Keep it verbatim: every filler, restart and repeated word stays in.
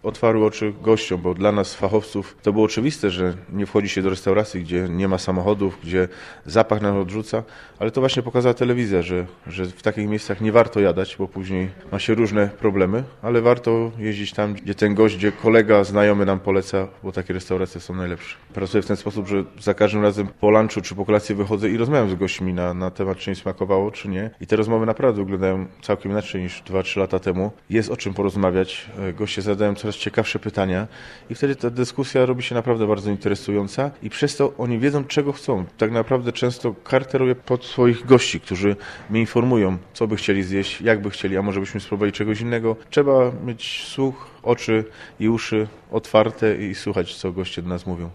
otwarły oczy gościom, bo dla nas, fachowców, to było oczywiste, że nie wchodzi się do restauracji, gdzie nie ma samochodów, gdzie zapach nam odrzuca, ale to właśnie pokazała telewizja, że, że w takich miejscach nie warto jadać, bo później ma się różne problemy, ale warto jeździć tam, gdzie ten gość, gdzie kolega, znajomy nam poleca, bo takie restauracje są najlepsze. Pracuję w ten sposób, że za każdym razem po lunchu czy po kolacji wychodzę i rozmawiam z gośćmi na, na temat, czy im smakowało, czy nie. I te rozmowy naprawdę wyglądają całkiem inaczej niż dwa trzy lata temu. Jest o czym porozmawiać, goście zadają coraz ciekawsze pytania i wtedy ta dyskusja robi się naprawdę bardzo interesująca i przez to oni wiedzą, czego chcą. Tak naprawdę często karteruję pod swoich gości, którzy mnie informują, co by chcieli zjeść, jak by chcieli, a może byśmy spróbowali czegoś innego. Trzeba mieć słuch, oczy i uszy otwarte i słuchać, co goście do nas mówią.